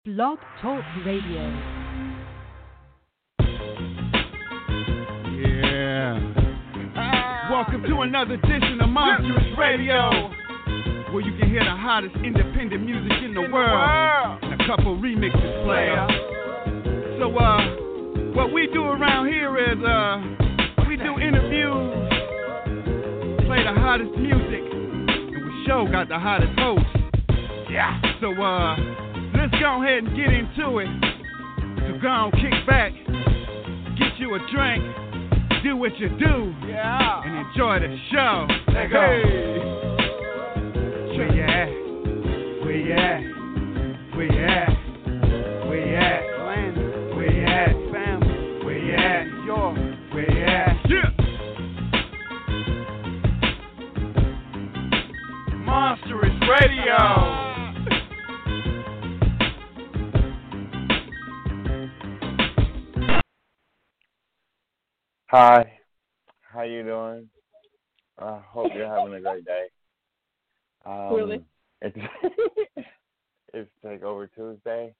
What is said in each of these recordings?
Blog Talk Radio. Yeah. Welcome to another edition of Monstrous Radio, where you can hear the hottest independent music in the world and a couple remixes play. So, what we do around here is, we do interviews, play the hottest music, and we got the hottest host. Yeah. So, let's go ahead and get into it. So go on, kick back, get you a drink, do what you do, and enjoy the show. Let's go. Where you at? Where you at? Where you at? Where you at? Where you at? Family. Where you at? Where you at? Yeah. Monstrous Radio. Hi, how you doing? I hope you're having a great day. Really? It's it's Takeover Tuesday,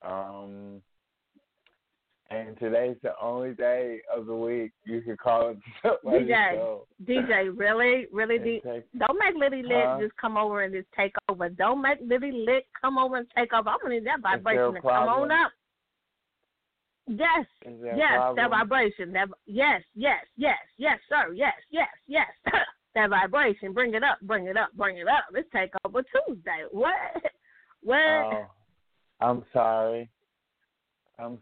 and today's the only day of the week you can call it somebody's show. DJ, really? Don't make Liddy Lit just come over and just take over. Don't make Liddy Lit come over and take over. I'm gonna need that vibration to come on up. Yes, that vibration. Yes, sir. Yes. That vibration. Bring it up. Let's take over Tuesday. What? Oh, I'm sorry. And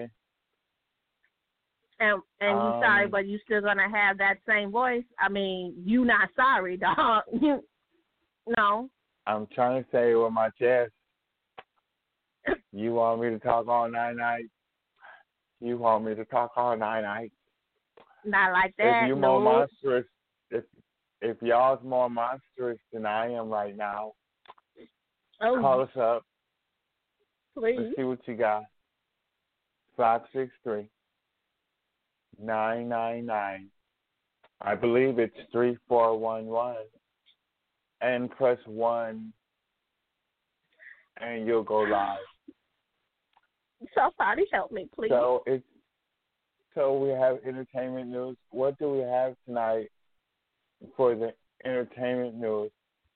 you sorry, but you still gonna have that same voice. I mean, you not sorry, dog. No. I'm trying to say it with my chest. You want me to talk all night? You want me to talk all night? Not like that. If you more monstrous, if y'all's more monstrous than I am right now, call us up. Please. Let's see what you got. 563-999. I believe it's 3411. And press 1, and you'll go live. Somebody help me, please. So we have entertainment news. What do we have tonight for the entertainment news?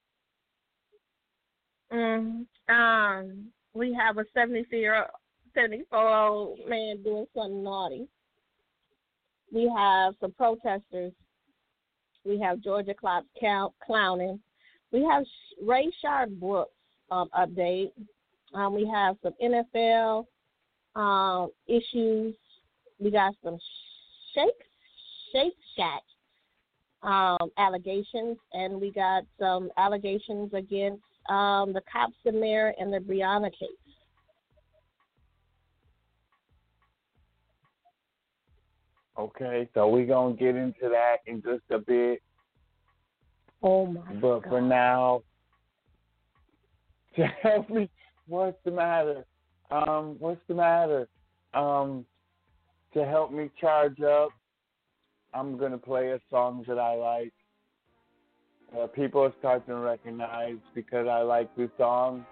We have a 74-year-old man doing something naughty. We have some protesters. We have Georgia Cops clowning. We have Ray Sharp Brooks update. We have some NFL issues. We got some Shake Shack allegations, and we got some allegations against the cops in there and the Breonna case. Okay, so we're going to get into that in just a bit. Oh, my God. But for now, tell me, what's the matter? To help me charge up, I'm going to play a song that I like. People are starting to recognize because I like this song.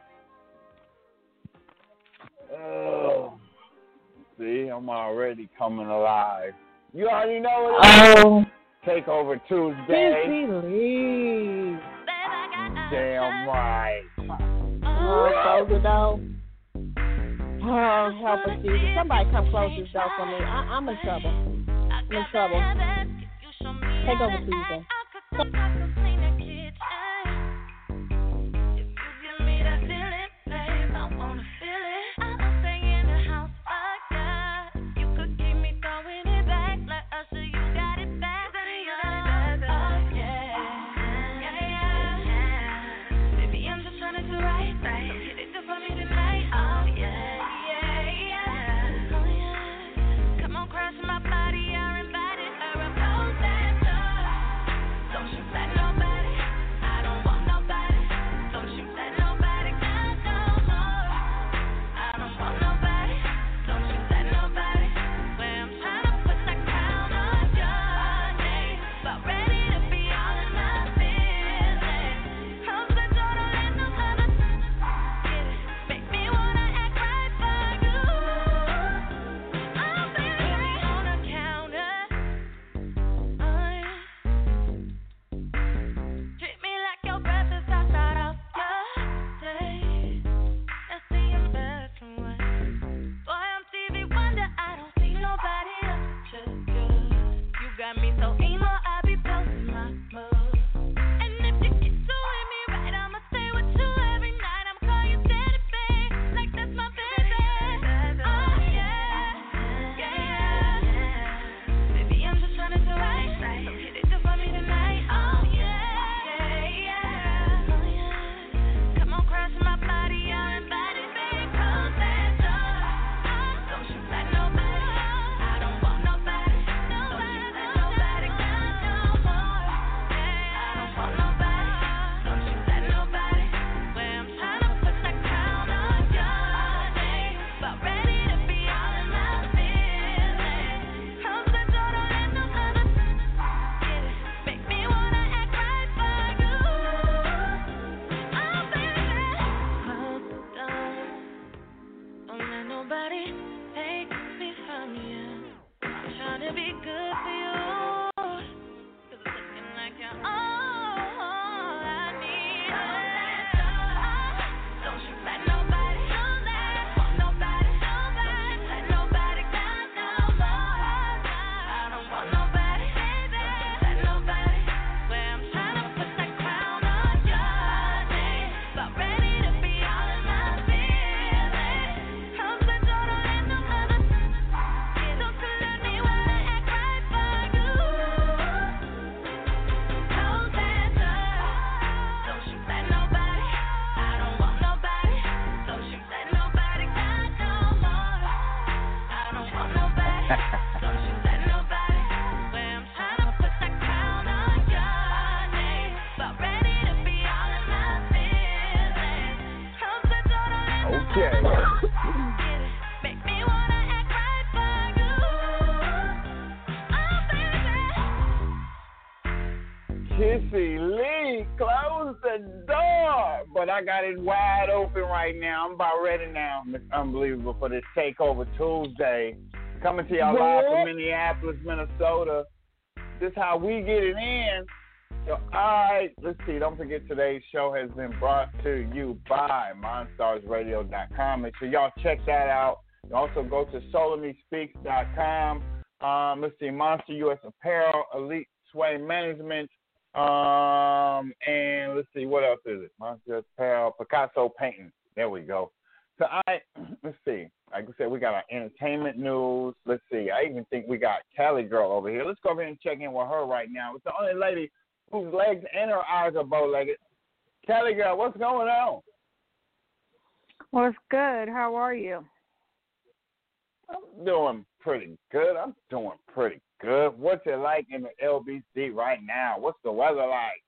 Oh, see, I'm already coming alive. You already know what it is. Takeover Tuesday. Damn right. Close the door. Oh, help us, Jesus. Somebody come close this door for me. I'm in trouble. Take over Tuesday. Nobody nobody takes me from you. I'm trying to be good for you. 'Cause it's looking like you're all I need. Don't you let nobody do that. Want nobody do that. Let nobody got no more. I don't want nobody, baby. Let nobody. Where I'm trying to put that crown on your name. But ready to be all in my feelings. I'm the daughter and the mother. Don't you let me wanna act right for you. Close that door. Don't you let nobody. I don't want nobody. Don't you let nobody got no more. I don't want nobody. Don't you let nobody. Where I'm trying to put that crown on your name. But ready to be all in my feelings. I'm the daughter and the Okay. mother. Make me wanna act right for you. Oh, baby. Kissy Lee, close the door. But I got it wide open right now. I'm about ready now. It's unbelievable for this Takeover Tuesday. Coming to y'all live from Minneapolis, Minnesota. This is how we get it in. So, all right, let's see. Don't forget today's show has been brought to you by MonstarsRadio.com. Make sure y'all check that out. You also go to SolarMeSpeaks.com. Let's see, Monster U.S. Apparel, Elite Sway Management, and let's see, what else is it? Monster U.S. Apparel, Picasso Painting. There we go. So, let's see. Like I said, we got our entertainment news. Let's see. I even think we got Cali Girl over here. Let's go over here and check in with her right now. It's the only lady whose legs and her eyes are bow-legged. Cali Girl, what's going on? What's good? How are you? I'm doing pretty good. What's it like in the LBC right now? What's the weather like?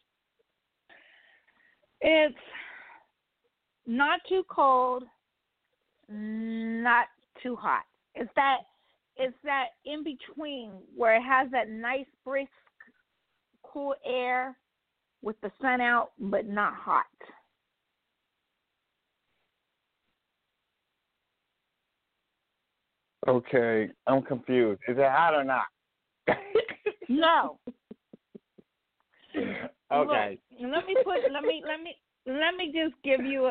It's not too cold, not too hot. It's that in between where it has that nice brisk, cool air with the sun out, but not hot. Okay, I'm confused. Is it hot or not? No. Okay. Look, let me just give you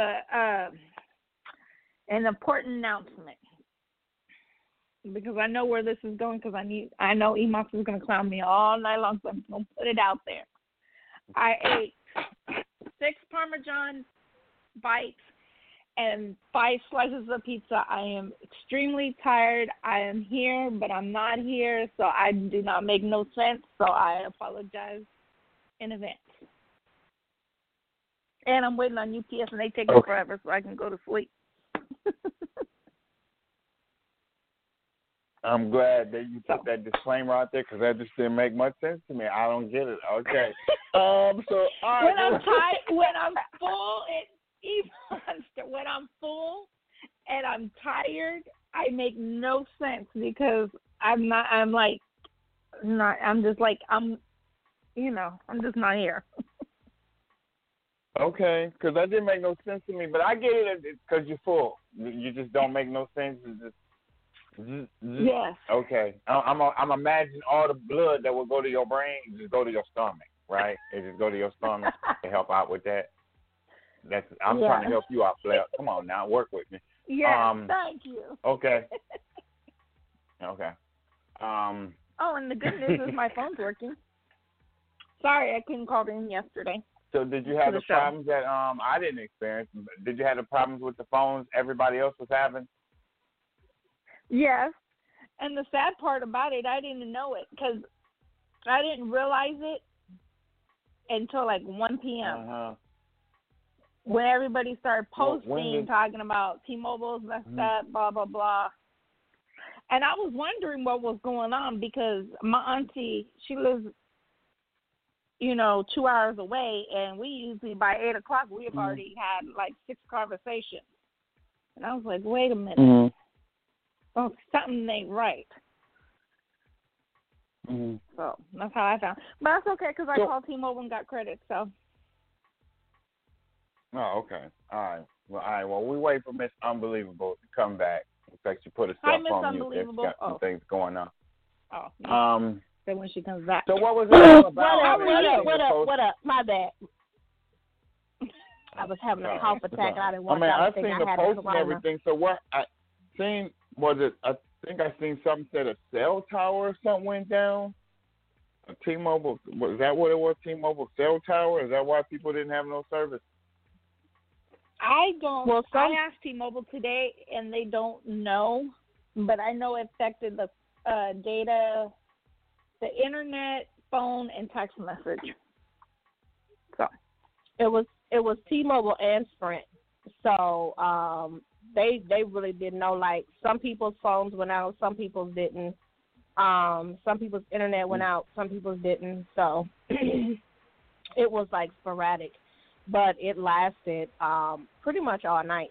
an important announcement, because I know where this is going, because I know Emos is going to clown me all night long, so I'm going to put it out there. I ate 6 Parmesan bites and 5 slices of pizza. I am extremely tired. I am here, but I'm not here, so I do not make no sense, so I apologize in advance. And I'm waiting on UPS, and they take me forever, so I can go to sleep. I'm glad that you put that disclaimer out there, because that just didn't make much sense to me. I don't get it. Okay. So all right. When I'm full and I'm tired, I make no sense, because I'm just not here. Okay, because that didn't make no sense to me, but I get it because you're full. You just don't make no sense. It's just, yes. Okay. I'm imagining all the blood that will go to your brain just go to your stomach, right? It just go to your stomach to help out with that. I'm trying to help you out, Blair. Come on now, work with me. Yeah, thank you. Okay. Okay. And the good news is my phone's working. Sorry, I couldn't call in yesterday. So did you have the problems that I didn't experience? Did you have the problems with the phones everybody else was having? Yes. And the sad part about it, I didn't know it, because I didn't realize it until like 1 p.m. Uh-huh. When everybody started posting, talking about T-Mobile's messed up, blah, blah, blah. And I was wondering what was going on, because my auntie, she lives, 2 hours away, and we usually, by 8 o'clock, we have already had like 6 conversations. And I was like, wait a minute. Mm-hmm. Oh, something ain't right. Mm-hmm. So that's how I found. But that's okay, because I called T-Mobile and got credit, so. Oh, okay. All right. Well, we wait for Miss Unbelievable to come back. fact, you put a Hi, cell Miss phone mute. There's Unbelievable. got some things going on. Oh. So when she comes back. So what was it all about? What up? My bad. I was having a cough attack. I didn't want to I've think seen I the had post it and everything. So what I seen was it? I think I seen something said a cell tower or something went down. A T-Mobile, was that what it was? T-Mobile cell tower? Is that why people didn't have no service? I asked T-Mobile today, and they don't know, but I know it affected the data, the internet, phone, and text message. So it was T-Mobile and Sprint. So they really didn't know. Like some people's phones went out, some people's didn't. Some people's internet went out, some people's didn't. So it was like sporadic, but it lasted pretty much all night.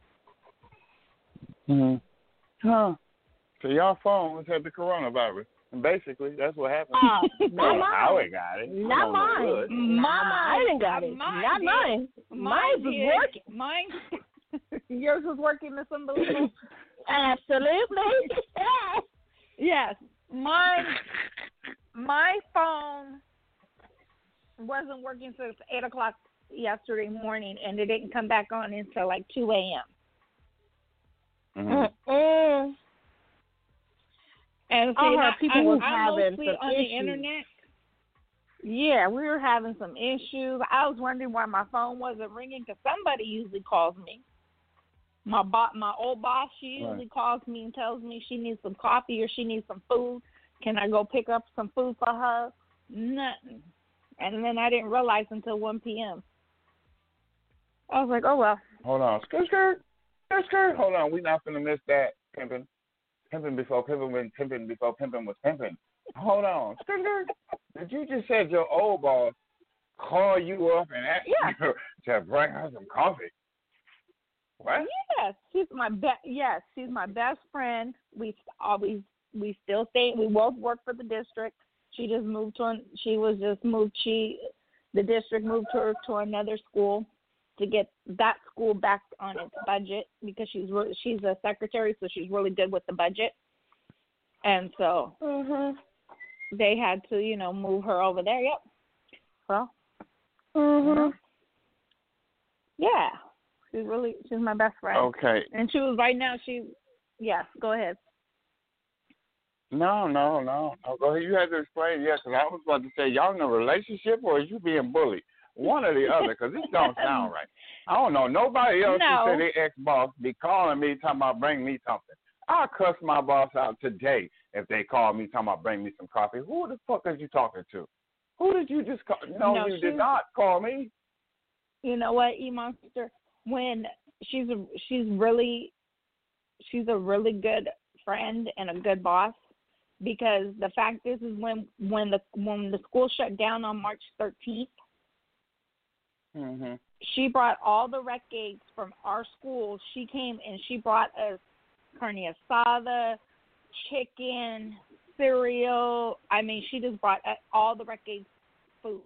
Huh. So y'all phones had the coronavirus, and basically that's what happened. How it got it? Not mine. I didn't got it. Not mine. Mine was working. Mine. Yours was working. Miss Unbelievable. Absolutely. Yes. My phone wasn't working since 8 o'clock yesterday morning, and it didn't come back on until like 2 a.m. Mm-hmm. And see, people was having mostly some on issues. the internet. Yeah, we were having some issues. I was wondering why my phone wasn't ringing because somebody usually calls me. My old boss, she usually calls me and tells me she needs some coffee or she needs some food. Can I go pick up some food for her? Nothing. And then I didn't realize until 1 p.m. I was like, oh, well. Hold on. Skirt. Hold on. We're not going to miss that. Pimping before pimping when pimping before pimping was pimping. Hold on. Skirt. Did you just said your old boss call you up and ask you to bring her some coffee? What? Yes, she's my best friend. We still stay. We both work for the district. She just moved the district moved her to another school to get that school back on its budget because she's a secretary, so she's really good with the budget. And so they had to, move her over there. Yep. Well. Yeah. She's my best friend. Okay. And she was right now, go ahead. No. Go ahead. You had to explain, because I was about to say, y'all in a relationship or is you being bullied? One or the other, because this don't sound right. I don't know. Nobody else who say their ex-boss be calling me talking about bring me something. I'll cuss my boss out today if they call me talking about bring me some coffee. Who the fuck are you talking to? Who did you just call? No, you did not call me. You know what, E-Monster? When she's a really good friend and a good boss, because the fact is when the school shut down on March 13th, she brought all the rec aides from our school. She came and she brought us carne asada, chicken, cereal. I mean, she just brought all the rec aides food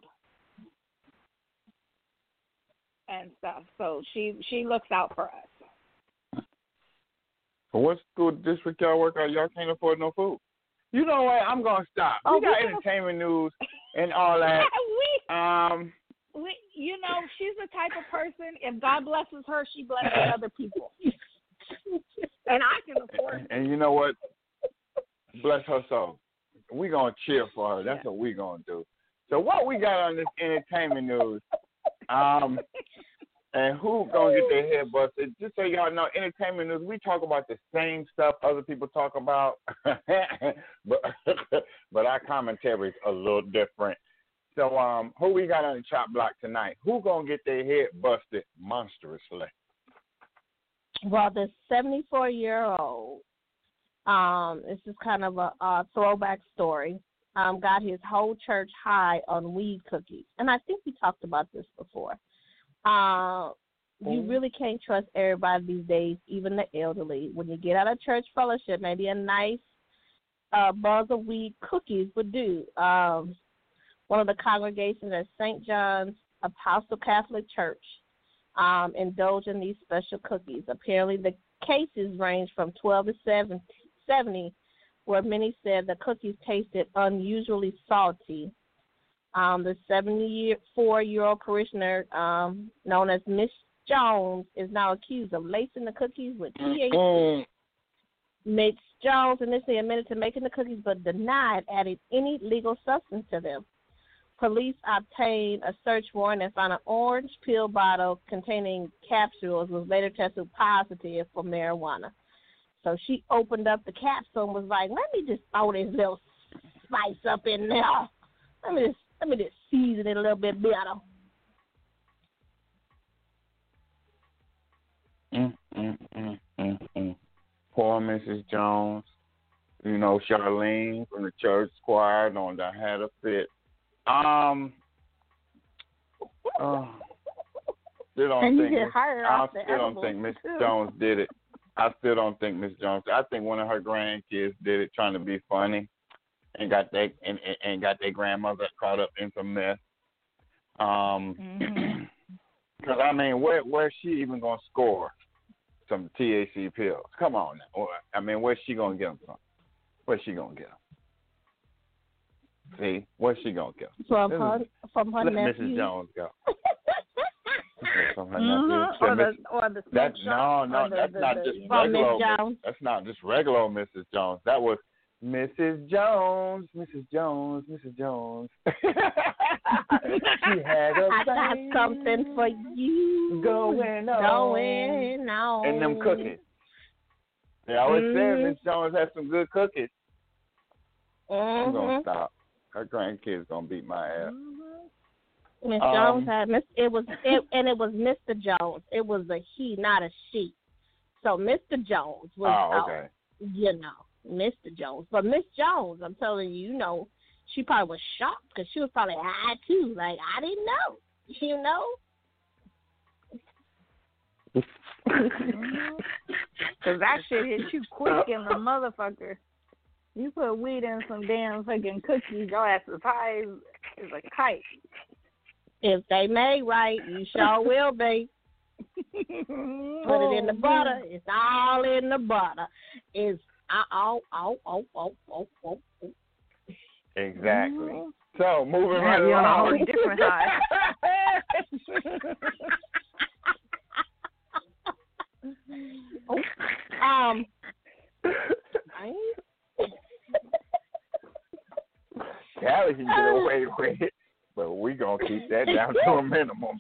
and stuff. So she looks out for us. What school district y'all work at? Y'all can't afford no food. You know what? I'm gonna stop. We got entertainment news and all that. She's the type of person. If God blesses her, she blesses other people, and I can afford it. And you know what? Bless her soul. We gonna cheer for her. That's what we gonna do. So what we got on this entertainment news? And who gonna get their head busted? Just so y'all know, entertainment news, we talk about the same stuff other people talk about, but our commentary is a little different. So who we got on the chop block tonight? Who gonna get their head busted monstrously? Well, the 74-year-old, this is kind of a throwback story, got his whole church high on weed cookies. And I think we talked about this before. You really can't trust everybody these days, even the elderly. When you get out of church fellowship, maybe a nice buzz of weed cookies would do. One of the congregations at St. John's Apostle Catholic Church indulged in these special cookies. Apparently the cases ranged from 12 to 70, where many said the cookies tasted unusually salty. The 74-year-old parishioner known as Miss Jones is now accused of lacing the cookies with THC. Miss Jones initially admitted to making the cookies but denied adding any legal substance to them. Police obtained a search warrant and found an orange pill bottle containing capsules was later tested positive for marijuana. So she opened up the capsule and was like, let me just throw this little spice up in there. Let me just season it a little bit better. Poor Mrs. Jones. You know, Charlene from the church choir on the had a fit. Still don't think Miss Jones did it. I still don't think Miss Jones. I think one of her grandkids did it, trying to be funny, and got their grandmother caught up in some mess. Because I mean, where's she even gonna score some THC pills? Come on now. I mean, where's she gonna get them from? Where's she gonna get them? See, where's she gonna get them? From her Let nephew. Mrs. Jones go. From her nephew. That's not just regular. That's not just regular Mrs. Jones. That was Mrs. Jones, Mrs. Jones, Mrs. Jones. She had a I got something for you going on. And them cookies. They always said Miss Jones had some good cookies. I'm gonna stop. Her grandkids gonna beat my ass. Miss Jones had it was Mr. Jones. It was a he, not a she. So Mr. Jones was Mr. Jones. But Miss Jones, I'm telling you, she probably was shocked because she was probably high too. Like, I didn't know. You know? Because that shit hit you quick in the motherfucker. You put weed in some damn fucking cookies, your ass is high as a kite. If they made right, you sure will be. Put it in the butter. It's all in the butter. It's Exactly. So moving right along. Different high. Callie can get away with it, but we gonna keep that down to a minimum.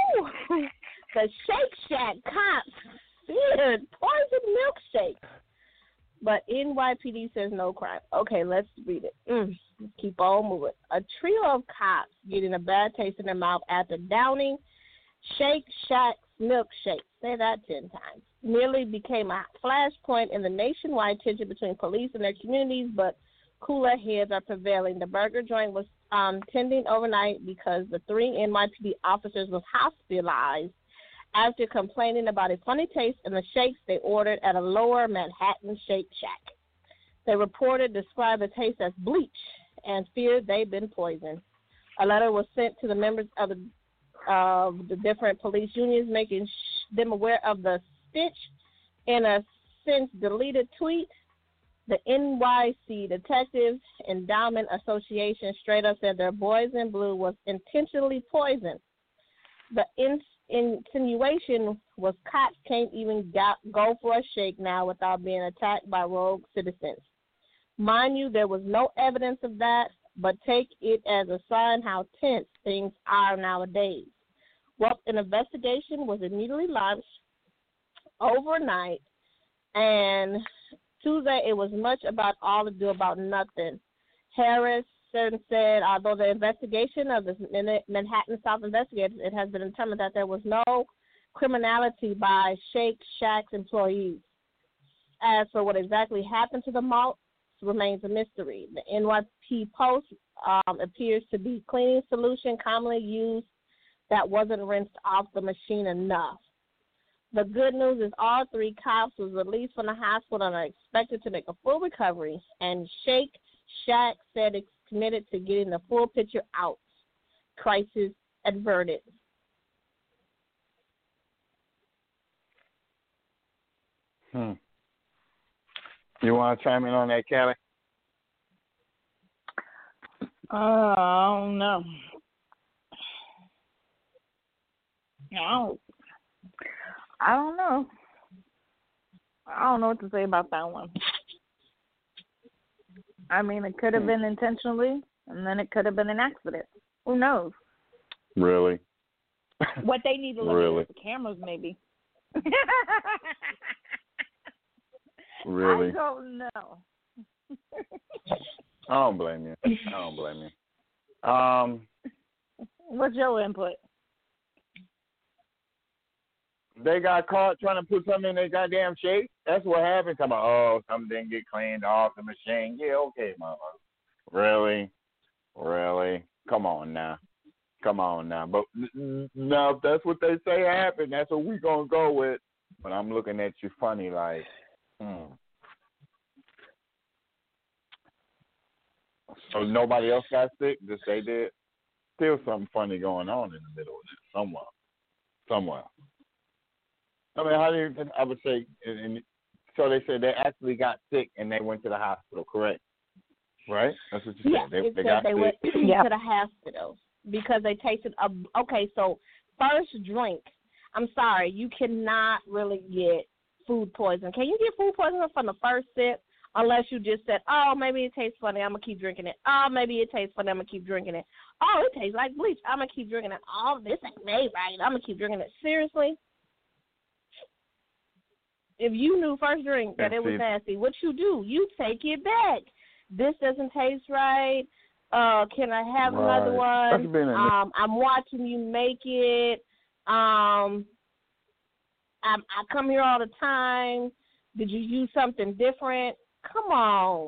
The Shake Shack cops feared poison milkshake, but NYPD says no crime. Okay, let's read it. Let's keep on moving. A trio of cops getting a bad taste in their mouth after downing Shake Shack's milkshake. Say that 10 times. Nearly became a flashpoint in the nationwide tension between police and their communities, but cooler heads are prevailing. The burger joint was tending overnight because the 3 NYPD officers was hospitalized after complaining about a funny taste in the shakes they ordered at a Lower Manhattan Shake Shack. They described the taste as bleach and feared they'd been poisoned. A letter was sent to the members of the different police unions, making them aware of the stench. In a since deleted tweet, the NYC Detective Endowment Association straight up said their Boys in Blue was intentionally poisoned. The insinuation was cops can't even go for a shake now without being attacked by rogue citizens. Mind you, there was no evidence of that, but take it as a sign how tense things are nowadays. Well, an investigation was immediately launched overnight, and Tuesday it was much about all ado about nothing. Harris said, although the investigation of the Manhattan South investigators, it has been determined that there was no criminality by Shake Shack's employees. As for what exactly happened to the malt, remains a mystery. The NYP Post appears to be cleaning solution commonly used that wasn't rinsed off the machine enough. The good news is all 3 cops was released from the hospital and are expected to make a full recovery, and Shake Shack said it's committed to getting the full picture out. Crisis averted. You want to chime in on that, Kelly? I don't know. I don't know. I don't know what to say about that one. I mean, it could have been intentionally, and then it could have been an accident. Who knows? Really? What they need to look at is the cameras, maybe. Really? I don't know. I don't blame you. What's your input? They got caught trying to put something in their goddamn shake. That's what happened. Come on, something didn't get cleaned off the machine. Yeah, okay, mama. Really? Come on now. But now, if that's what they say happened, that's what we gonna go with. But I'm looking at you funny, like, So nobody else got sick? Just they did? Still something funny going on in the middle of it somewhere. I mean, I would say, and so they said they actually got sick and they went to the hospital, correct? Right? That's what you said. They got sick. Went to the hospital because they tasted okay, so first drink, I'm sorry, you cannot really get food poisoning. Can you get food poisoning from the first sip? Unless you just said, oh, maybe it tastes funny, I'm going to keep drinking it. Oh, maybe it tastes funny, I'm going to keep drinking it. Oh, it tastes like bleach, I'm going to keep drinking it. Oh, this ain't made right, I'm going to keep drinking it. Seriously? If you knew first drink that it was nasty, what you do? You take it back. This doesn't taste right. Can I have another one? I'm watching you make it. I come here all the time. Did you use something different? Come on.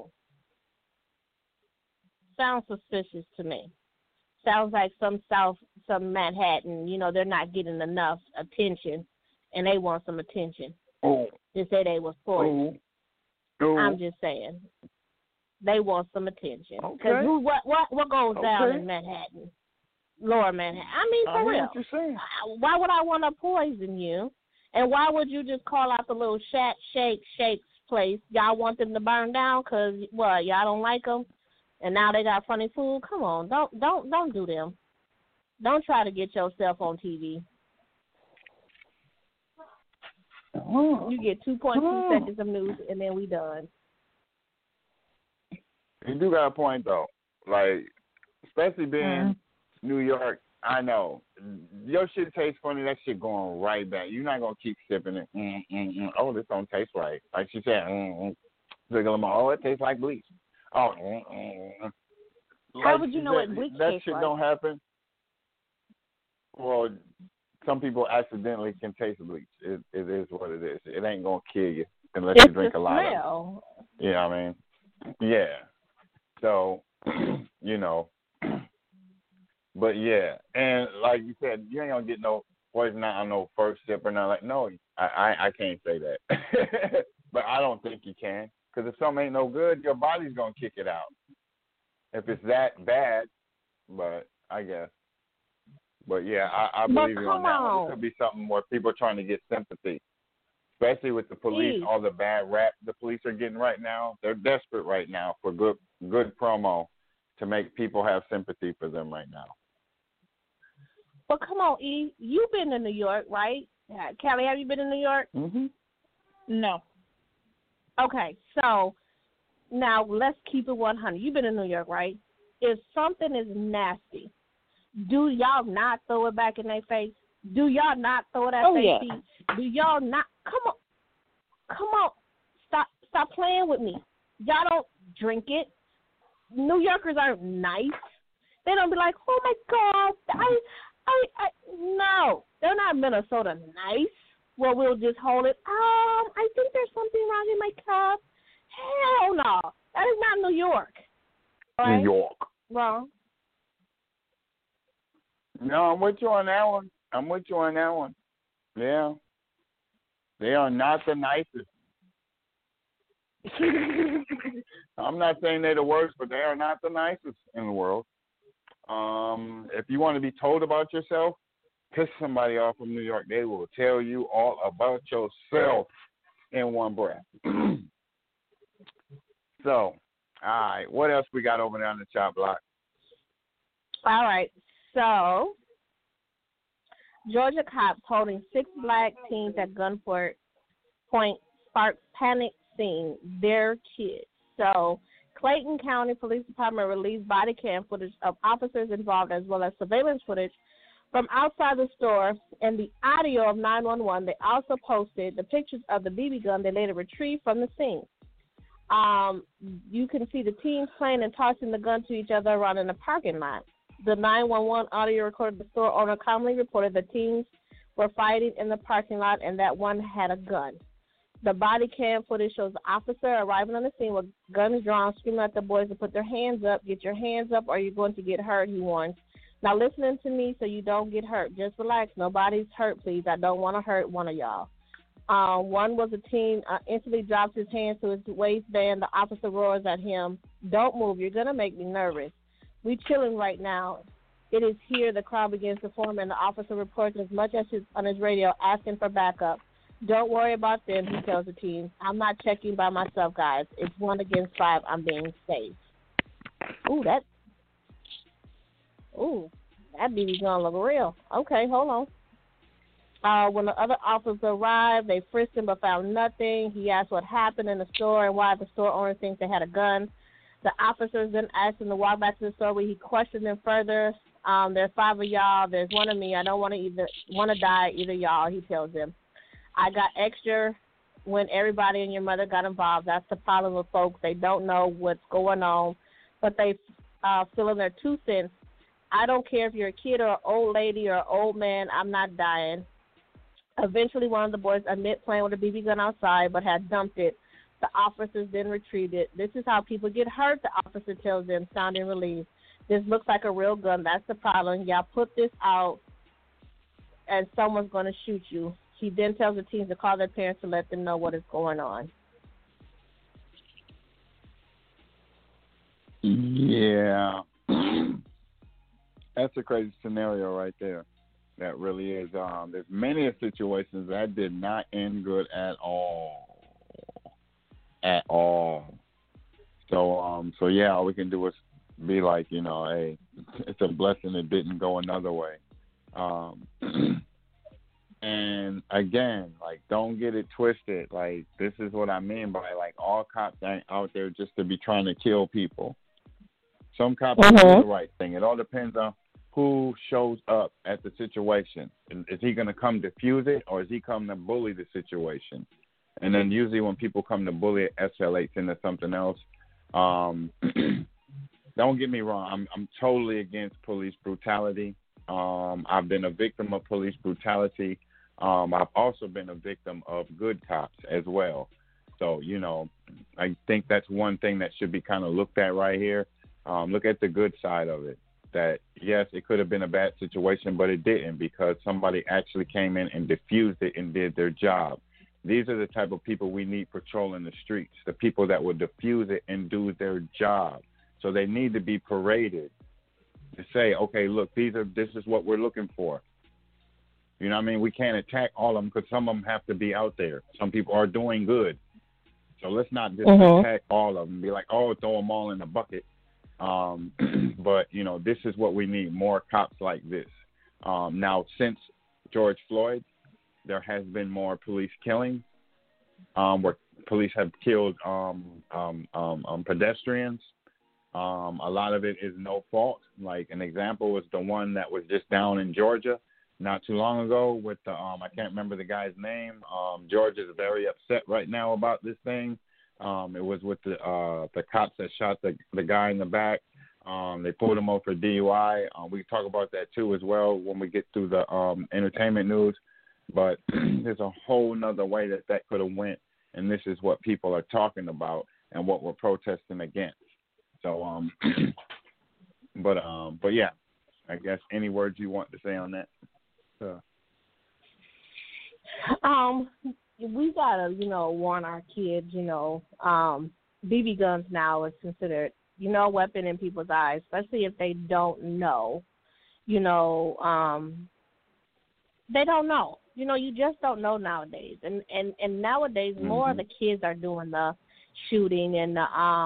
Sounds suspicious to me. Sounds like some Manhattan, they're not getting enough attention, and they want some attention. Oh. To say they was poisoned. Oh. I'm just saying. They want some attention. Okay. What goes down in Manhattan? Lower Manhattan. I mean, for real. What you're saying. Why would I want to poison you? And why would you just call out the little shakes place? Y'all want them to burn down because what? Y'all don't like them, and now they got funny food. Come on, don't do them. Don't try to get yourself on TV. You get 2.2 seconds of news, and then we done. You do got a point though, like especially being New York. I know your shit tastes funny. That shit going right back. You're not gonna keep sipping it. Oh, this don't taste right. Like she said, oh, it tastes like bleach. Oh, how would you know what bleach tastes like? That shit don't happen. Well, some people accidentally can taste bleach. It is what it is. It ain't gonna kill you unless you drink a lot of it. You know what I mean? Yeah. So, But yeah, and like you said, you ain't gonna get no poison out on no first sip or nothing. Like, no, I can't say that. But I don't think you can, because if something ain't no good, your body's gonna kick it out. If it's that bad, but I guess. But yeah, I believe you on that one. It could be something where people are trying to get sympathy, especially with the police. All the bad rap the police are getting right now. They're desperate right now for good promo to make people have sympathy for them right now. Well, come on, E. You've been to New York, right? Kelly, have you been to New York? Mm-hmm. No. Okay, so now let's keep it 100. You've been to New York, right? If something is nasty, do y'all not throw it back in their face? Do y'all not throw it at their feet? Do y'all not? Come on. Stop playing with me. Y'all don't drink it. New Yorkers aren't nice. They don't be like, oh my God, no, they're not Minnesota nice. Well, we'll just hold it. I think there's something wrong in my cup. Hell no, that is not New York. Right? New York. Wrong. No, I'm with you on that one. Yeah, they are not the nicest. I'm not saying they're the worst, but they are not the nicest in the world. If you want to be told about yourself, piss somebody off from New York. They will tell you all about yourself in one breath. So, all right, what else we got over there on the chop block? All right, so Georgia cops holding 6 black teens at gunpoint sparks panic scene. Their kids. So Clayton County Police Department released body cam footage of officers involved as well as surveillance footage from outside the store and the audio of 911. They also posted the pictures of the BB gun they later retrieved from the scene. You can see the teens playing and tossing the gun to each other around in the parking lot. The 911 audio recorded the store owner calmly reported the teens were fighting in the parking lot and that one had a gun. The body cam footage shows the officer arriving on the scene with guns drawn, screaming at the boys to put their hands up. Get your hands up or you're going to get hurt, he warns. Now listen to me so you don't get hurt. Just relax. Nobody's hurt, please. I don't want to hurt one of y'all. One was a teen instantly drops his hands to his waistband. The officer roars at him, "Don't move. You're going to make me nervous. We chilling right now." It is here the crowd begins to form, and the officer reports as much as on his radio asking for backup. "Don't worry about them," he tells the team. "I'm not checking by myself, guys. It's 1 against 5. I'm being safe." That BB gun look real. Okay, hold on. When the other officers arrived, they frisked him but found nothing. He asked what happened in the store and why the store owner thinks they had a gun. The officers then asked him to walk back to the store where he questioned them further. "There's 5 of y'all. There's 1 of me. I don't want to die, either y'all," he tells them. "I got extra when everybody and your mother got involved. That's the problem with folks. They don't know what's going on, but they fill in their 2 cents. I don't care if you're a kid or an old lady or an old man. I'm not dying." Eventually, one of the boys admit playing with a BB gun outside but had dumped it. The officers then retrieved it. "This is how people get hurt," the officer tells them, sounding relieved. "This looks like a real gun. That's the problem. Y'all put this out and someone's going to shoot you." He then tells the teens to call their parents to let them know what is going on. Yeah. That's a crazy scenario right there. That really is. There's many situations that did not end good at all. At all. So yeah, all we can do is be like, hey, it's a blessing it didn't go another way. And again, like, don't get it twisted. Like, this is what I mean by, like, all cops ain't out there just to be trying to kill people. Some cops do the right thing. It all depends on who shows up at the situation. Is he going to come defuse it, or is he coming to bully the situation? And then usually when people come to bully, it escalates into something else. Don't get me wrong. I'm totally against police brutality. I've been a victim of police brutality. I've also been a victim of good cops as well. So, I think that's one thing that should be kind of looked at right here. Look at the good side of it. That, yes, it could have been a bad situation, but it didn't, because somebody actually came in and diffused it and did their job. These are the type of people we need patrolling the streets, the people that will diffuse it and do their job. So they need to be paraded to say, okay, look, this is what we're looking for. You know what I mean? We can't attack all of them because some of them have to be out there. Some people are doing good. So let's not just attack all of them and be like, oh, throw them all in a bucket. But, this is what we need, more cops like this. Now, since George Floyd, there has been more police killings where police have killed pedestrians. A lot of it is no fault. Like, an example was the one that was just down in Georgia not too long ago with the I can't remember the guy's name. Georgia's very upset right now about this thing. It was with the cops that shot the guy in the back. They pulled him over for DUI. We can talk about that too as well when we get through the entertainment news. But there's a whole nother way that could have went, and this is what people are talking about and what we're protesting against. So, but yeah, I guess any words you want to say on that? We gotta, warn our kids. BB guns now is considered, a weapon in people's eyes, especially if they don't know. They don't know. You just don't know nowadays. And nowadays more of the kids are doing the shooting and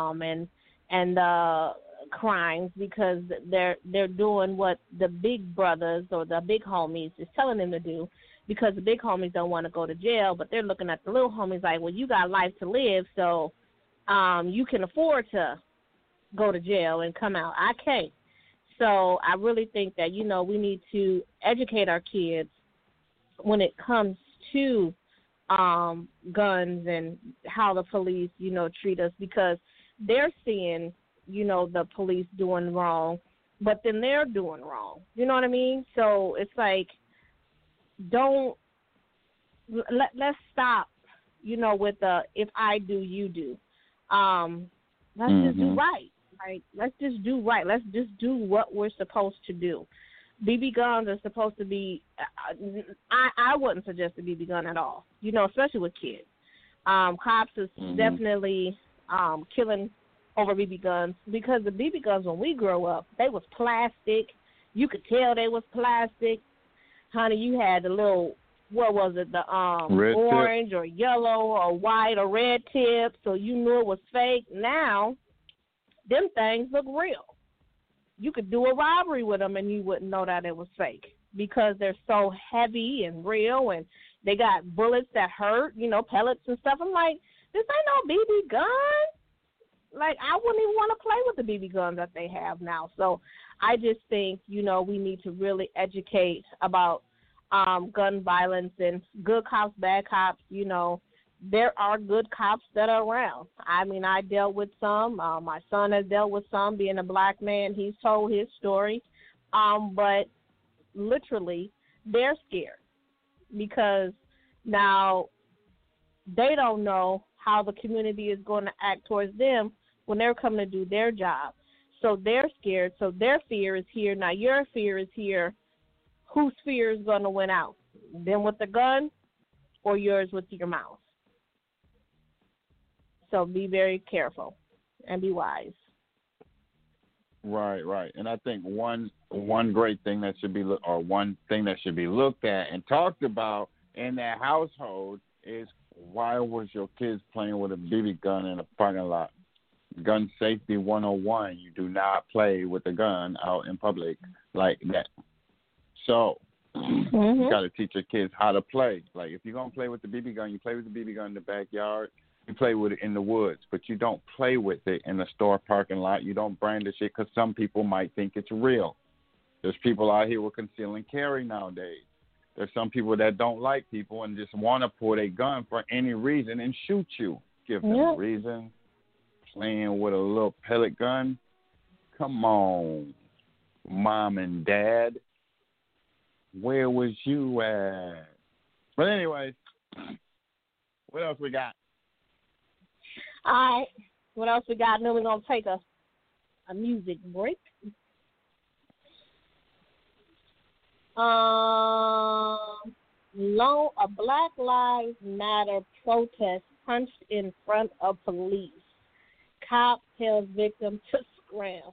the crimes because they're doing what the big brothers or the big homies is telling them to do, because the big homies don't want to go to jail, but they're looking at the little homies like, well, you got life to live, so you can afford to go to jail and come out. I can't. So I really think that, we need to educate our kids when it comes to guns and how the police, treat us, because they're seeing, the police doing wrong, but then they're doing wrong. You know what I mean? So it's like, let's stop, with the if I do, you do. Let's just do right. Right? Let's just do right. Let's just do what we're supposed to do. BB guns are supposed to be, I wouldn't suggest a BB gun at all, especially with kids. Cops is definitely killing over BB guns, because the BB guns when we grew up, they was plastic. You could tell they was plastic. Honey, you had the little, what was it, the orange or yellow or white or red tip, so you knew it was fake. Now, them things look real. You could do a robbery with them and you wouldn't know that it was fake, because they're so heavy and real, and they got bullets that hurt, pellets and stuff. I'm like, this ain't no BB gun. Like, I wouldn't even want to play with the BB guns that they have now. So I just think, we need to really educate about gun violence and good cops, bad cops. There are good cops that are around. I mean, I dealt with some. My son has dealt with some. Being a black man, he's told his story. But literally, they're scared because now they don't know how the community is going to act towards them when they're coming to do their job. So they're scared. So their fear is here. Now your fear is here. Whose fear is going to win out? Them with the gun or yours with your mouth? So be very careful and be wise. Right. And I think one great thing that should be one thing that should be looked at and talked about in that household is, why was your kids playing with a BB gun in a parking lot? Gun safety 101. You do not play with a gun out in public like that. So you got to teach your kids how to play. Like, if you're going to play with the BB gun, you play with the BB gun in the backyard. You play with it in the woods, but you don't play with it in the store parking lot. You don't brandish it because some people might think it's real. There's people out here with conceal and carry nowadays. There's some people that don't like people and just want to pull a gun for any reason and shoot you. Give them a reason. Playing with a little pellet gun? Come on, Mom and Dad. Where was you at? But anyways, what else we got? All right. What else we got? And then we're going to take a music break. A Black Lives Matter protest punched in front of police. Cop tells victim to scram.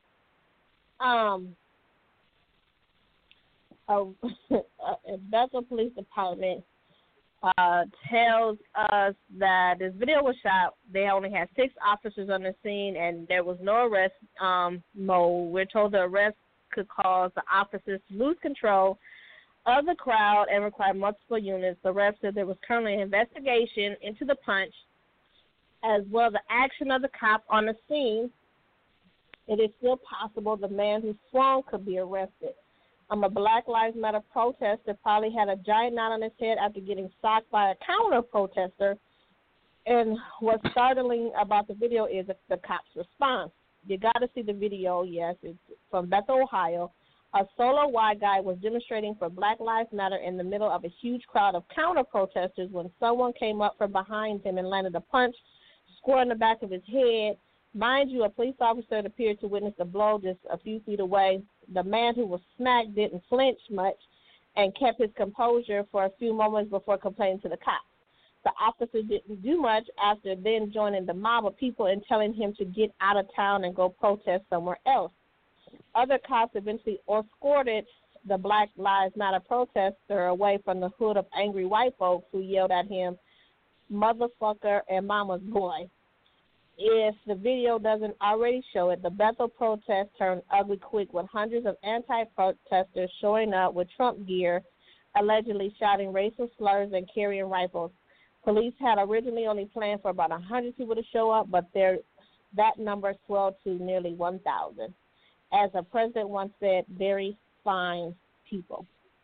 Bethel Police Department tells us that this video was shot. They only had 6 officers on the scene, and there was no arrest mode. We're told the arrest could cause the officers to lose control of the crowd and require multiple units. The rep said there was currently an investigation into the punch, as well as the action of the cop on the scene. It is still possible the man who swung could be arrested. A Black Lives Matter protester probably had a giant knot on his head after getting socked by a counter-protester. And what's startling about the video is the cop's response. You got to see the video, yes. It's from Bethel, Ohio. A solo white guy was demonstrating for Black Lives Matter in the middle of a huge crowd of counter-protesters when someone came up from behind him and landed a punch square in the back of his head. Mind you, a police officer appeared to witness the blow just a few feet away. The man who was smacked didn't flinch much and kept his composure for a few moments before complaining to the cops. The officer didn't do much after then joining the mob of people and telling him to get out of town and go protest somewhere else. Other cops eventually escorted the Black Lives Matter protester away from the hood of angry white folks who yelled at him, "Motherfucker" and "Mama's boy." If the video doesn't already show it, the Bethel protest turned ugly quick with hundreds of anti-protesters showing up with Trump gear, allegedly shouting racial slurs and carrying rifles. Police had originally only planned for about 100 people to show up, but that number swelled to nearly 1,000. As the president once said, very fine people.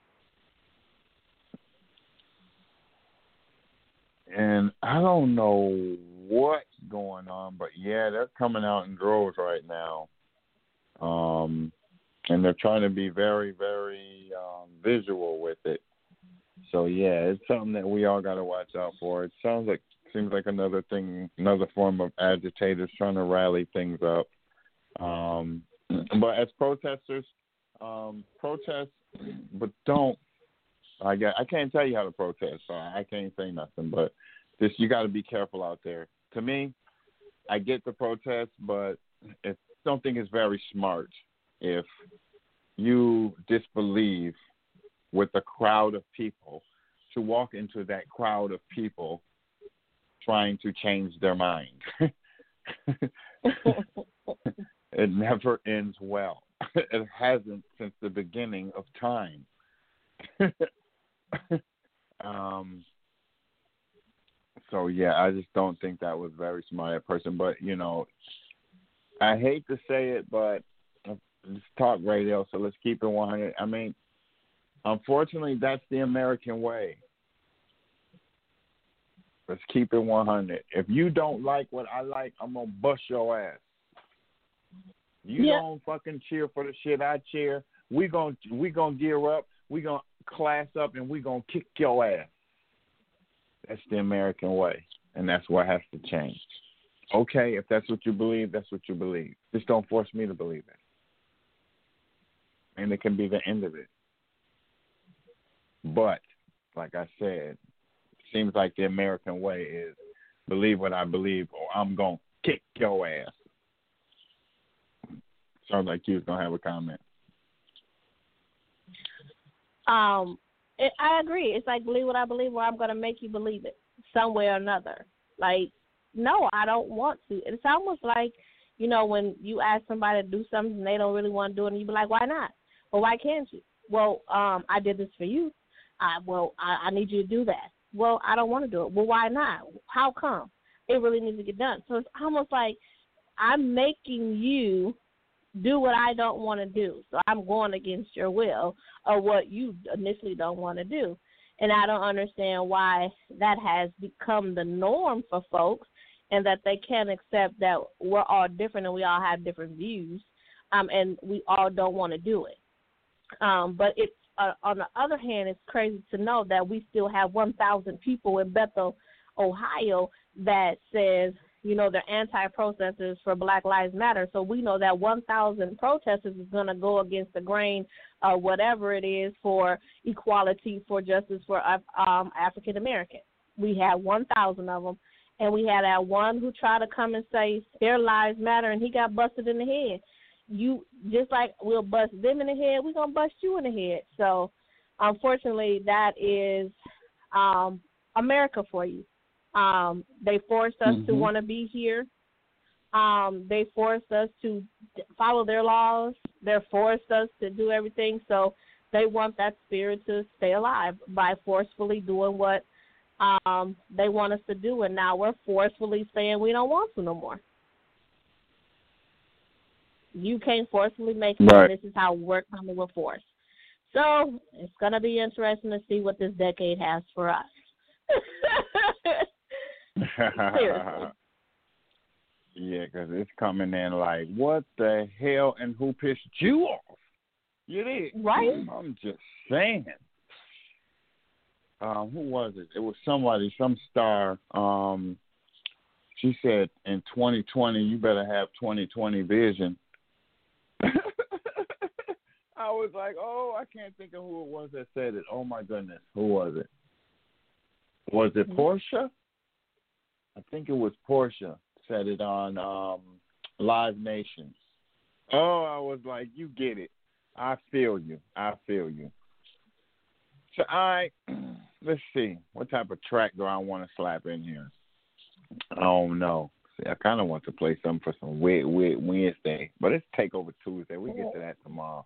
And I don't know what's going on, but yeah, they're coming out in droves right now. And they're trying to be very, very visual with it. So yeah, it's something that we all got to watch out for. It seems like another form of agitators trying to rally things up. But as protesters, protest, but don't. I can't tell you how to protest. So I can't say nothing, but you got to be careful out there. To me, I get the protest, but I don't think it's very smart if you disbelieve with a crowd of people to walk into that crowd of people trying to change their mind. It never ends well. It hasn't since the beginning of time. So yeah, I just don't think that was very smart at person. But I hate to say it, but it's talk radio, so let's keep it 100. I mean, unfortunately, that's the American way. Let's keep it 100. If you don't like what I like, I'm gonna bust your ass. You don't fucking cheer for the shit I cheer. We gonna gear up. We gonna class up, and we gonna kick your ass. That's the American way, and that's what has to change. Okay, if that's what you believe, that's what you believe. Just don't force me to believe it. And it can be the end of it. But, like I said, it seems like the American way is believe what I believe, or I'm going to kick your ass. Sounds like you was going to have a comment. I agree. It's like believe what I believe, or I'm going to make you believe it some way or another. Like, no, I don't want to. It's almost like, when you ask somebody to do something and they don't really want to do it, and you be like, why not? Well, why can't you? Well, I did this for you. I need you to do that. Well, I don't want to do it. Well, why not? How come? It really needs to get done. So it's almost like I'm making you do what I don't want to do. So I'm going against your will or what you initially don't want to do. And I don't understand why that has become the norm for folks, and that they can't accept that we're all different and we all have different views, and we all don't want to do it. But it's on the other hand, it's crazy to know that we still have 1,000 people in Bethel, Ohio, that says, they're anti-protesters for Black Lives Matter. So we know that 1,000 protesters is going to go against the grain of whatever it is for equality, for justice for African Americans. We had 1,000 of them, and we had that one who tried to come and say their lives matter, and he got busted in the head. You just like we'll bust them in the head, we're gonna bust you in the head. So, unfortunately, that is America for you. They forced us to want to be here. They forced us to follow their laws. They forced us to do everything. So they want that spirit to stay alive by forcefully doing what they want us to do. And now we're forcefully saying we don't want to no more. You can't forcefully make it. Right. This is how we're coming with force. So it's going to be interesting to see what this decade has for us. Seriously. Yeah, because it's coming in like, what the hell, and who pissed you off? You did. Right. I'm just saying. Who was it? It was somebody, some star. She said, in 2020, you better have 2020 vision. I was like, oh, I can't think of who it was that said it. Oh, my goodness. Who was it? Was it Portia? I think it was Portia said it on Live Nation. Oh, I was like, you get it. I feel you. So, let's see. What type of track do I want to slap in here? I don't know. See, I kind of want to play something for some weird Wednesday, but it's Takeover Tuesday. We get to that tomorrow.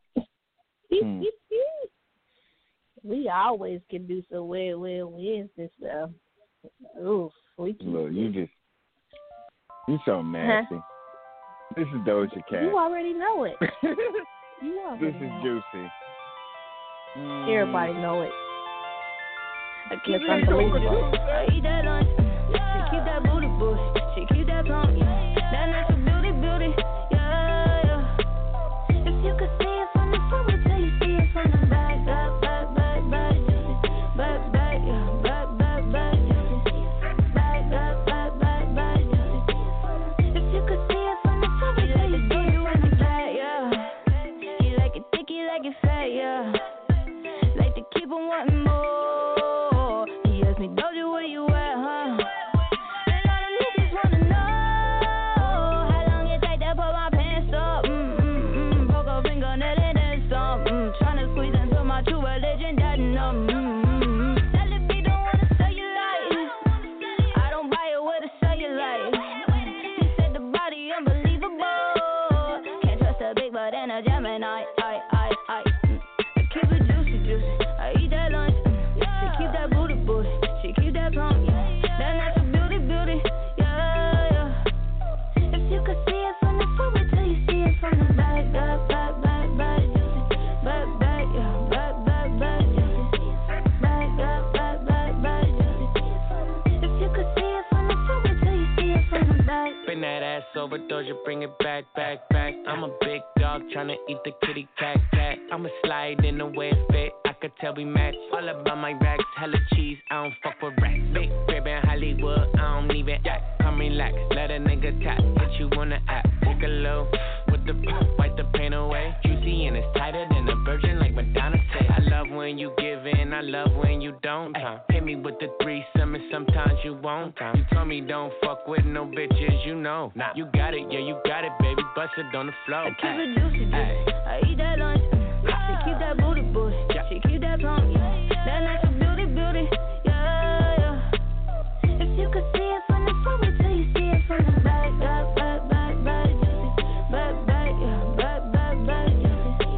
We always can do some weird Wednesday stuff. Oof, we can. Look, you so nasty. Huh? This is Doja Cat. You already know it. This is Juicy. Everybody know it. It's unbelievable. I eat that lunch. She keep that booty bush. She keep that plump. That natural beauty. Yeah. If you could see it from the front, wait till you see it from the back. If you could see it from the front, wait till you see it from the back. Yeah. He like it thick, he like it fat. Yeah. Like to keep on wanting more. He asked me, Doja, where you at, huh? And all the niggas wanna know how long it take to put my pants up. Broke a fingernail and then some. Tryna squeeze into my true religion, that numb. Tell the beat don't wanna sell you light. I don't buy it with a cellulite. He said the body unbelievable. Can't trust a big butt and a Gemini. Keep it juicy. I eat that lunch. She keep that booty. She keep that plump. That natural beauty. Yeah. If you could see it from the front, wait till you see it from the back. Back, juicy. Back, yeah. Back, juicy. Back, juicy. If you could see it from the front, wait till you see it from the back. Bring that ass over, Doja, bring it back. I'm a big dog tryna eat the kitty cat. I'ma slide in the way it fit. I could tell we match. All about my racks, hella cheese. I don't fuck with racks. Big crib in Hollywood, I don't even act. Come relax, let a nigga tap. Get you on the app, take a low. With the wipe the pain away. Juicy and it's tighter than a virgin, like Madonna said. I love when you give in, I love when you don't. Hit me with the threesome and sometimes you won't. You told me don't fuck with no bitches, you know. You got it, yeah, you got it, baby. Bust it on the floor. I keep it juicy. I eat that lunch. She keep that booty. She keep that plump. That natural beauty. Yeah. If you could see it from the front, wait till you see it from the back. Back, juicy. Back, yeah. Back, juicy.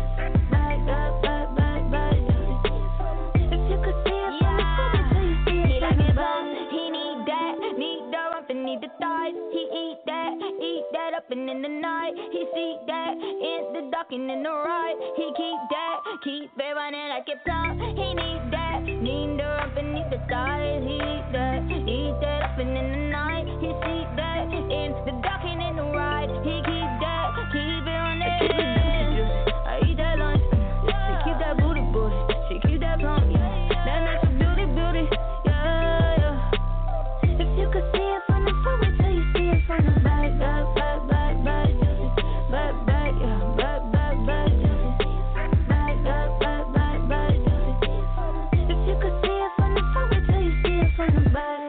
Back, juicy. If you could see it from the front, wait till you see it from the back. He need that, need the rump and need the thighs. He eat that up and in the night. He see that in the dark and in the right. He keep it running like it's up. He need that, need the rump and need the thighs. He eat that up and in the night. He see that in the dark and in the right. He keep it running. I eat that lunch. She keep that booty. She keep that plump. That natural beauty. Yeah. If you could see it from the front, wait till you see it from the back. Back, juicy. Back, yeah. Back, juicy. Back, juicy. If you could see it from the front, wait till you see it from the back.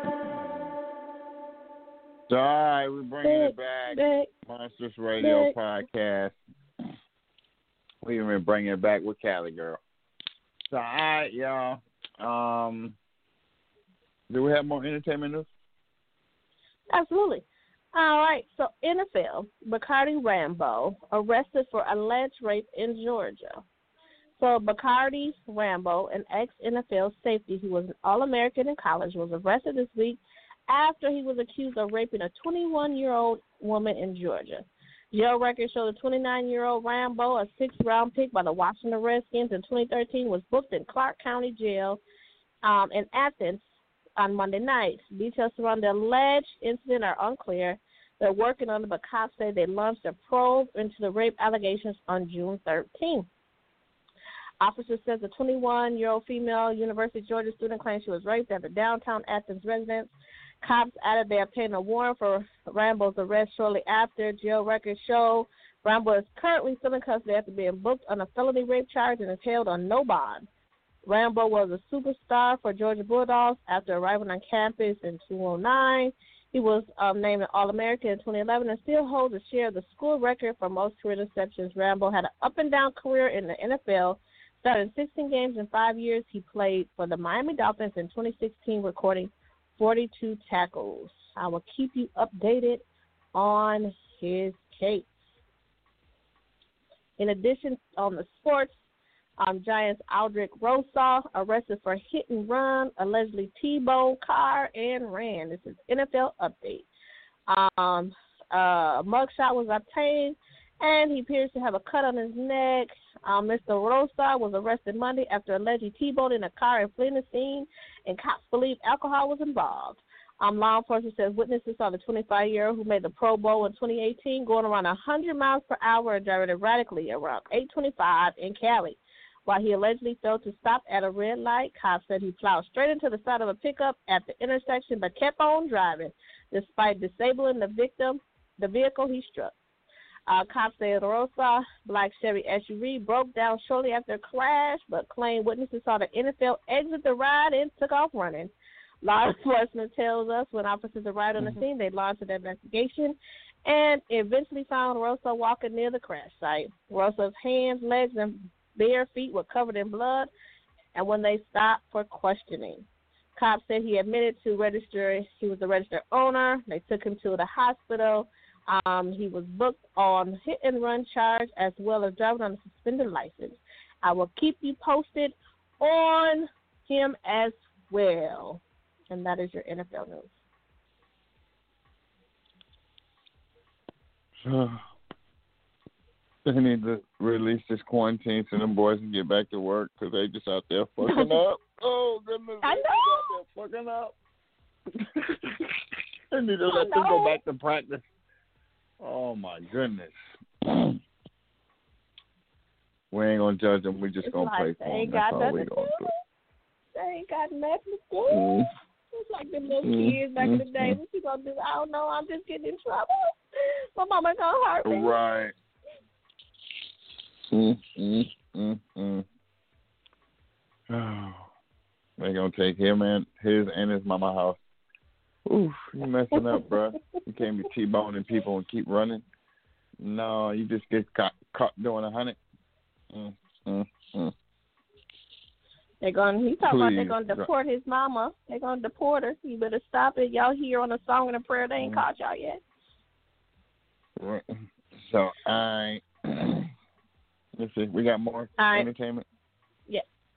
So, all right, we're bringing it back. Monsters Radio Podcast. We've been bringing it back with Cali Girl. So, all right, y'all. Do we have more entertainment news? Absolutely. All right. So, NFL, Bacardi Rambo arrested for alleged rape in Georgia. So, Bacardi Rambo, an ex-NFL safety who was an All-American in college, was arrested this week after he was accused of raping a 21-year-old woman in Georgia. Jail records show the 29-year-old Rambo, a sixth-round pick by the Washington Redskins in 2013, was booked in Clark County Jail in Athens on Monday night. Details surrounding the alleged incident are unclear. They're working on it, but cops say they launched a probe into the rape allegations on June 13th. Officer says the 21-year-old female University of Georgia student claims she was raped at the downtown Athens residence. Cops added they obtained a warrant for Rambo's arrest shortly after. Jail records show Rambo is currently still in custody after being booked on a felony rape charge and is held on no bond. Rambo was a superstar for Georgia Bulldogs after arriving on campus in 2009. He was named an All-American in 2011 and still holds a share of the school record for most career receptions. Rambo had an up-and-down career in the NFL. Started 16 games in 5 years. He played for the Miami Dolphins in 2016, recording 42 tackles. I will keep you updated on his case. In addition, on the sports, Giants Aldrick Rosas arrested for hit and run, allegedly T-boned car and ran. This is NFL update. A mugshot was obtained, and he appears to have a cut on his neck. Mr. Rosa was arrested Monday after allegedly T-boned a car and fleeing the scene, and cops believe alcohol was involved. Law enforcement says witnesses saw the 25-year-old who made the Pro Bowl in 2018 going around 100 miles per hour and driving erratically around 825 in Cali. While he allegedly failed to stop at a red light, cops said he plowed straight into the side of a pickup at the intersection but kept on driving despite disabling the vehicle he struck. Cops say the Rosa black Chevy SUV broke down shortly after a crash, but claimed witnesses saw the NFL exit the ride and took off running. Law enforcement tells us when officers arrived on the scene, they launched an investigation and eventually found Rosa walking near the crash site. Rosa's hands, legs, and bare feet were covered in blood, and when they stopped for questioning, cops said he admitted to he was the registered owner. They took him to the hospital. He was booked on hit-and-run charge as well as driving on a suspended license. I will keep you posted on him as well. And that is your NFL news. They need to release this quarantine so them boys can get back to work because they just out there fucking up. Oh, goodness. I They know. out there fucking up. They need to let them go back to practice. Oh, my goodness. We ain't going to judge them. We just going to play for them. That's all we going to do. They ain't got nothing to do. It's like them little kids back in the day. What you gonna do? I don't know. I'm just getting in trouble. My mama gonna hurt me. Right. Oh, they gonna take him and his mama house. Oof, you messing up, bro. You can't be T-boning people and keep running. No, you just get caught doing 100. He's talking about they're going to deport his mama. They're going to deport her. You better stop it. Y'all here on a song and a prayer. They ain't caught y'all yet. Right. So, let's see. We got more entertainment? Yeah.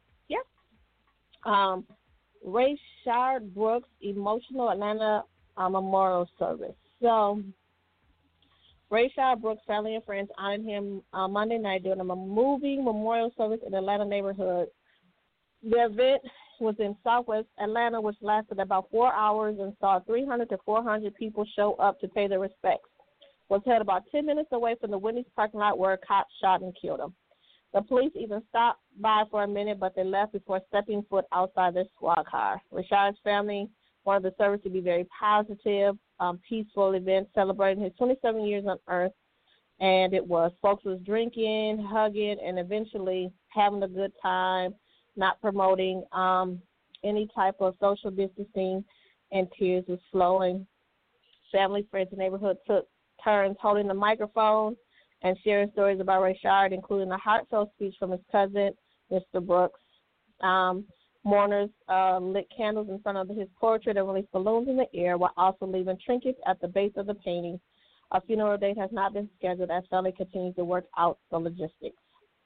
Rayshard Brooks Emotional Atlanta Memorial Service. So, Rayshard Brooks' family and friends honored him Monday night during a moving memorial service in the Atlanta neighborhood. The event was in Southwest Atlanta, which lasted about 4 hours and saw 300 to 400 people show up to pay their respects. Was held about 10 minutes away from the Wendy's parking lot where cops shot and killed him. The police even stopped by for a minute, but they left before stepping foot outside their squad car. Rashad's family wanted the service to be very positive, peaceful event celebrating his 27 years on Earth, and it was. Folks was drinking, hugging, and eventually having a good time, not promoting any type of social distancing, and tears was flowing. Family, friends, and neighborhood took turns holding the microphone and sharing stories about Rayshard, including a heartfelt speech from his cousin, Mr. Brooks. Mourners lit candles in front of his portrait and released balloons in the air while also leaving trinkets at the base of the painting. A funeral date has not been scheduled as family continues to work out the logistics.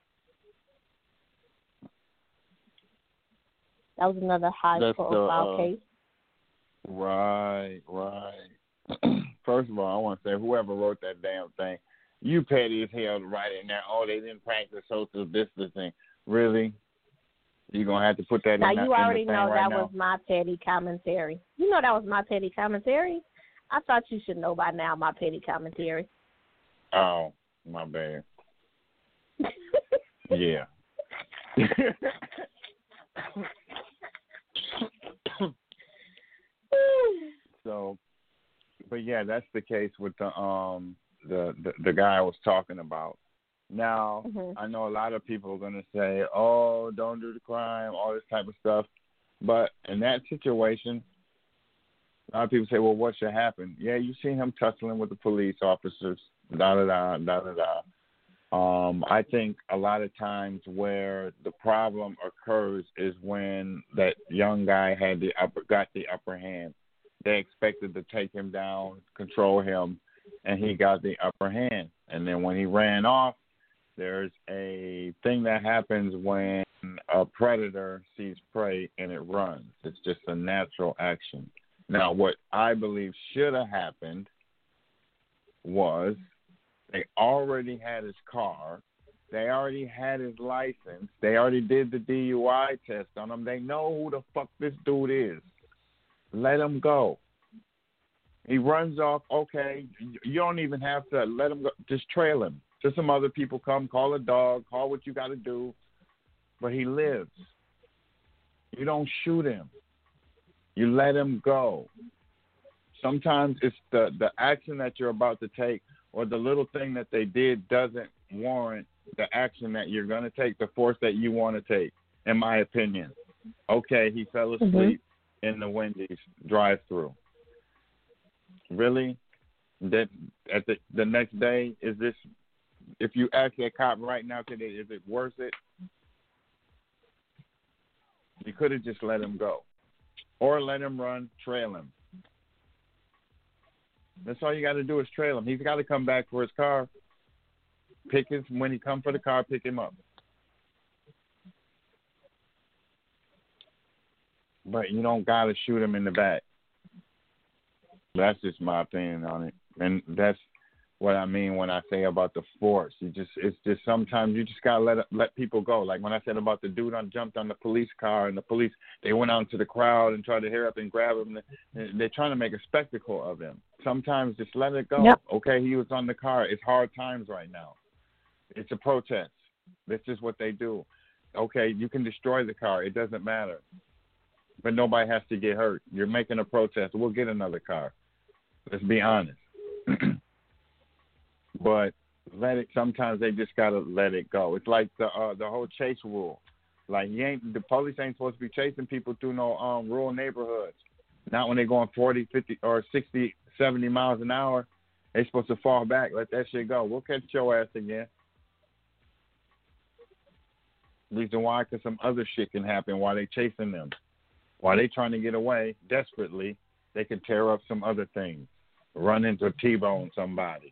That was another high-profile case. Right. First of all, I want to say whoever wrote that damn thing, you petty as hell to write in there. Oh, they didn't practice social distancing. Really? You're going to have to put that now in there. You already know right that now? was my petty commentary. You know that was my petty commentary? I thought you should know by now my petty commentary. Oh, my bad. Yeah. So, but yeah, that's the case with the guy I was talking about. Now, I know a lot of people are going to say, "Oh, don't do the crime," all this type of stuff. But in that situation, A lot of people say, well, what should happen? Yeah, you see him tussling with the police officers, da-da-da. I think a lot of times where the problem occurs is when that young guy got the upper hand. They expected to take him down, control him, and he got the upper hand. And then when he ran off, there's a thing that happens when a predator sees prey and it runs. It's just a natural action. Now, what I believe should have happened was they already had his car. They already had his license. They already did the DUI test on him. They know who the fuck this dude is. Let him go. He runs off. Okay, you don't even have to let him go. Just trail him. Just some other people come, call a dog, call what you got to do. But he lives. You don't shoot him. You let him go. Sometimes it's the action that you're about to take or the little thing that they did doesn't warrant the action that you're going to take, the force that you want to take, in my opinion. Okay, he fell asleep in the Wendy's drive-thru. Really? That at the next day, is this, if you ask that cop right now today, is it worth it? You could have just let him go. Or let him run, trail him. That's all you got to do is trail him. He's got to come back for his car. When he comes for the car, pick him up. But you don't got to shoot him in the back. That's just my opinion on it. And that's what I mean when I say about the force. It's just sometimes you just gotta let people go. Like when I said about the dude jumped on the police car and the police, they went out into the crowd and tried to hurry up and grab him. They're trying to make a spectacle of him. Sometimes just let it go. Yep. Okay, he was on the car. It's hard times right now. It's a protest. This is what they do. Okay, you can destroy the car. It doesn't matter. But nobody has to get hurt. You're making a protest. We'll get another car. Let's be honest. But sometimes they just gotta let it go. It's like the whole chase rule. Like the police ain't supposed to be chasing people through no rural neighborhoods. Not when they're going 40, 50, or 60, 70 miles an hour. They're supposed to fall back. Let that shit go. We'll catch your ass again. Reason why? Because some other shit can happen while they chasing them. While they trying to get away desperately, they can tear up some other things. Run into a T-bone somebody.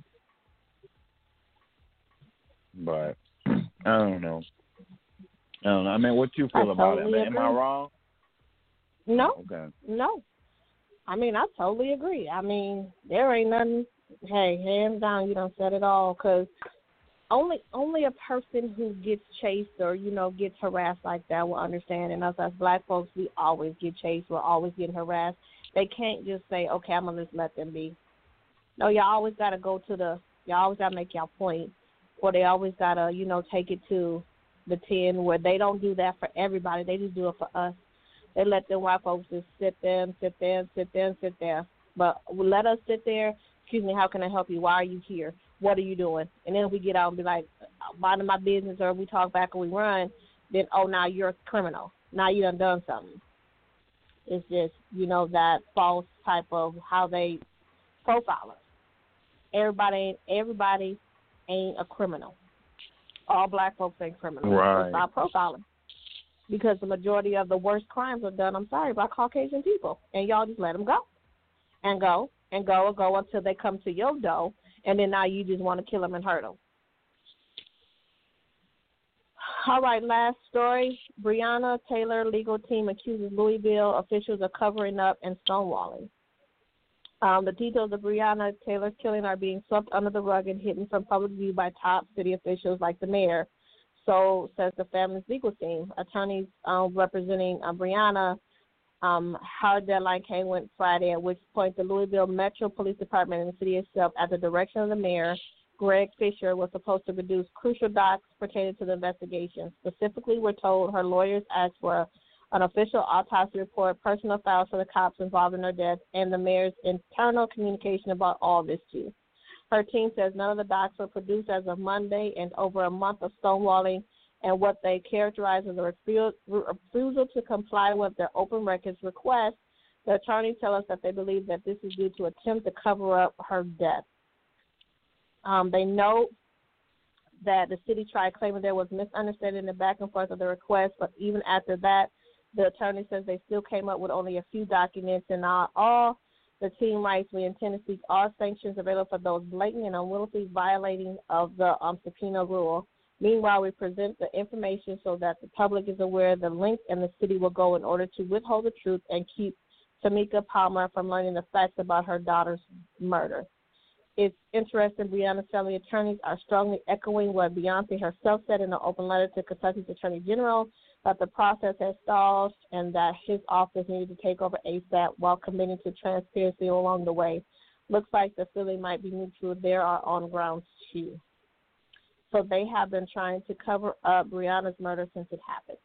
But I don't know. I mean, what you feel about it? Am I wrong? No. Okay. No. I mean, I totally agree. I mean, there ain't nothing. Hey, hands down, you done said it all. Because only a person who gets chased or gets harassed like that will understand. And us as black folks, we always get chased. We're always getting harassed. They can't just say, okay, I'm gonna just let them be. No, y'all always gotta y'all always gotta make y'all point. Or they always got to, take it to the 10 where they don't do that for everybody. They just do it for us. They let them white folks just sit there and sit there and sit there and sit there. But let us sit there. Excuse me, how can I help you? Why are you here? What are you doing? And then we get out and be like, minding my business, or we talk back and we run. Then, now you're a criminal. Now you done something. It's just, that false type of how they profile us. Everybody ain't a criminal. All black folks ain't criminals. Right. So stop profiling. Because the majority of the worst crimes are done, by Caucasian people. And y'all just let them go. And go until they come to your door. And then now you just want to kill them and hurt them. All right, last story. Breonna Taylor legal team accuses Louisville officials of covering up and stonewalling. The details of Breonna Taylor's killing are being swept under the rug and hidden from public view by top city officials like the mayor. So says the family's legal team. Attorneys representing Breonna, her deadline went Friday, at which point the Louisville Metro Police Department and the city itself, at the direction of the mayor, Greg Fisher, was supposed to produce crucial docs pertaining to the investigation. Specifically, we're told her lawyers asked for an official autopsy report, personal files for the cops involved in her death, and the mayor's internal communication about all this too. Her team says none of the docs were produced as of Monday, and over a month of stonewalling and what they characterize as a refusal to comply with their open records request, The attorneys tell us that they believe that this is due to attempt to cover up her death. They note that the city tried claiming there was misunderstanding in the back and forth of the request, but even after that, the attorney says they still came up with only a few documents, and all the team writes, we intend to seek all sanctions available for those blatant and unwillingly violating of the subpoena rule. Meanwhile, we present the information so that the public is aware of the length and the city will go in order to withhold the truth and keep Tamika Palmer from learning the facts about her daughter's murder. It's interesting, Breonna's family attorneys are strongly echoing what Beyonce herself said in an open letter to Kentucky's Attorney General, that the process has stalled and that his office needed to take over ASAP while committing to transparency along the way. Looks like the feeling might be mutual. There are on grounds too. So they have been trying to cover up Breonna's murder since it happened.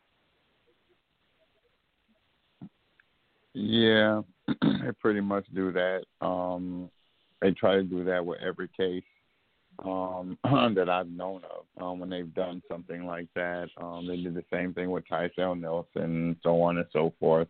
Yeah, they pretty much do that. They try to do that with every case that I've known of. When they've done something like that, they did the same thing with Tyrell Nelson, so on and so forth.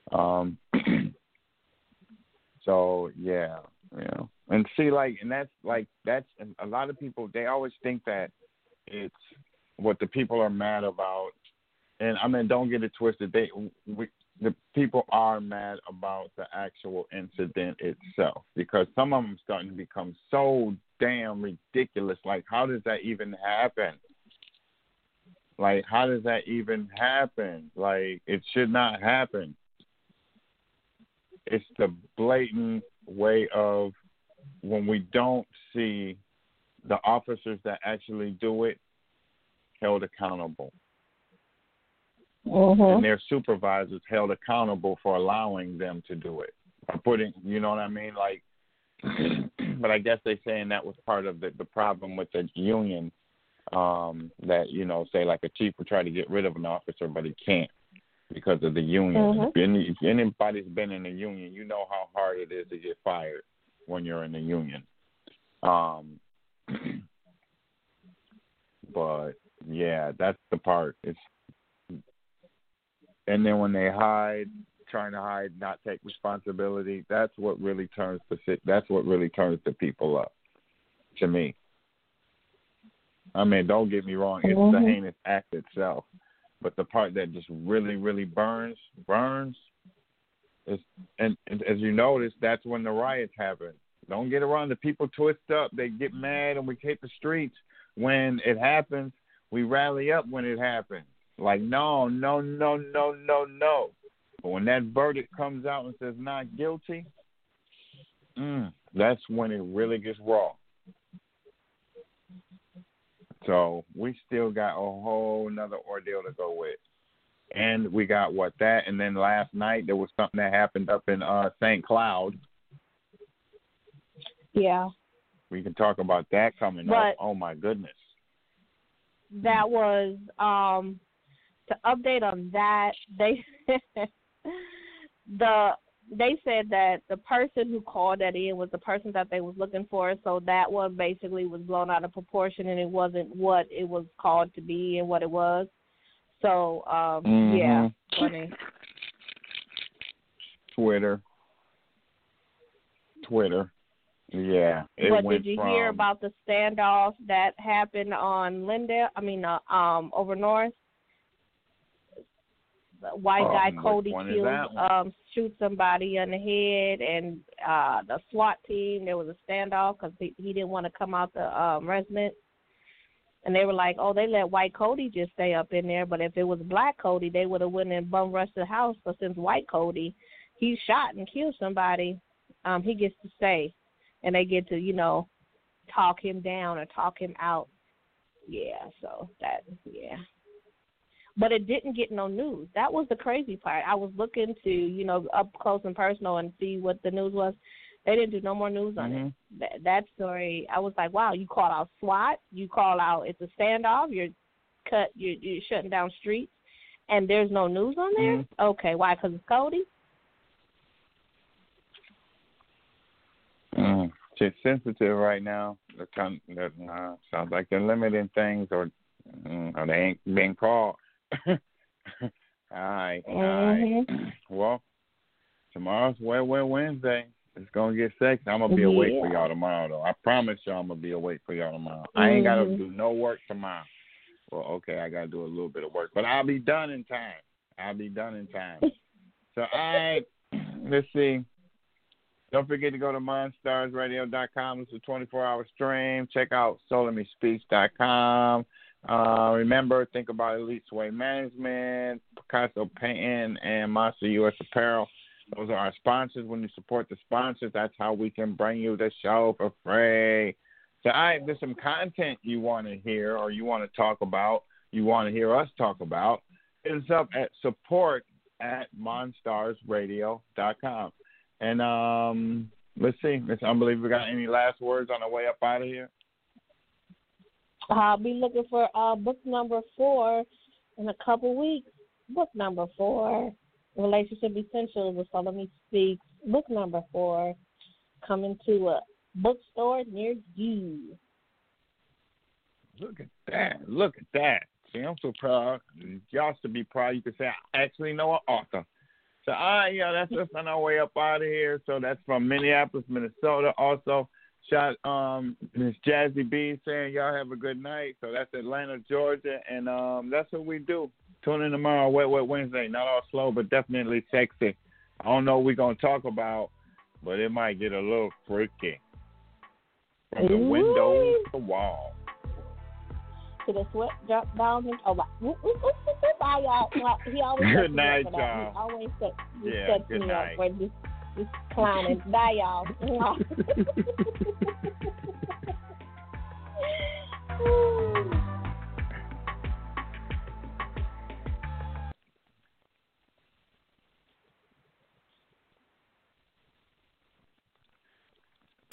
So yeah, and see, and that's a lot of people. They always think that it's what the people are mad about, and I mean, don't get it twisted. The people are mad about the actual incident itself because some of them are starting to become so damn ridiculous. Like, how does that even happen? Like, how does that even happen? Like, it should not happen. It's the blatant way of when we don't see the officers that actually do it held accountable. Mm-hmm. And their supervisors held accountable for allowing them to do it. You know what I mean? Like, but I guess they're saying that was part of the problem with the union, that, say like a chief would try to get rid of an officer, but he can't because of the union. Mm-hmm. If anybody's been in a union, you know how hard it is to get fired when you're in the union. But, yeah, that's the part. And then when they trying to hide, not take responsibility, that's what really turns the people up, to me. I mean, don't get me wrong, it's the heinous act itself. But the part that just really, really burns, is, and as you notice, that's when the riots happen. Don't get around. The people twist up. They get mad and we hit the streets. When it happens, we rally up when it happens. Like, no. But when that verdict comes out and says not guilty, that's when it really gets raw. So we still got a whole nother ordeal to go with. And we got that. And then last night there was something that happened up in St. Cloud. Yeah. We can talk about that coming up. Oh, my goodness. That was, to update on that, they said that the person who called that in was the person that they was looking for, so that one basically was blown out of proportion and it wasn't what it was called to be and what it was. So, yeah, funny. Twitter. Yeah. But did you hear about the standoff that happened on over north? The white guy Cody shoot somebody in the head, and the SWAT team, there was a standoff because he didn't want to come out the residence. And they were like, oh, they let white Cody just stay up in there, but if it was black Cody, they would have went and bum rushed the house. But since white Cody, he shot and killed somebody, he gets to stay. And they get to, talk him down or talk him out. Yeah, so But it didn't get no news. That was the crazy part. I was looking to, up close and personal and see what the news was. They didn't do no more news on it. That story, I was like, wow, you call out SWAT, you call out it's a standoff, you're shutting down streets, and there's no news on there? Okay, why? Because it's Cody? It's sensitive right now. Sounds like they're limiting things or they ain't being called. All right. Well, Tomorrow's Wet Wednesday. It's gonna get sexy. I'm gonna be awake for y'all tomorrow, though. I promise y'all, I'm gonna be awake for y'all tomorrow. I ain't gotta do no work tomorrow. Well, okay, I gotta do a little bit of work, but I'll be done in time. So, all right, let's see. Don't forget to go to monstarsradio.com. It's a 24-hour stream. Check out solarmespeech.com. Remember, think about Elite Sway Management, Picasso Painting, and Monster U.S. Apparel. Those are our sponsors. When you support the sponsors, that's how we can bring you the show for free. So, all right, there's some content you want to hear or you want to talk about, you want to hear us talk about. Hit us up at support@monstarsradio.com. And let's see. Miss Unbeliever, got any last words on the way up out of here? I'll be looking for book number 4 in a couple weeks. Book number 4, Relationship Essentials with Solomon Speaks. Book number 4, coming to a bookstore near you. Look at that. See, I'm so proud. Y'all should be proud. You could say, I actually know an author. So, that's us on our way up out of here. So that's from Minneapolis, Minnesota. Also, shot Miss Jazzy B saying y'all have a good night. So that's Atlanta, Georgia. And that's what we do. Tune in tomorrow, Wet Wednesday. Not all slow, but definitely sexy. I don't know what we're going to talk about, but it might get a little freaky. From the window to the wall. To the sweat drop down his. Oh, bye y'all. He always good night, y'all. He always sets good me night. up for this clowning. Bye y'all.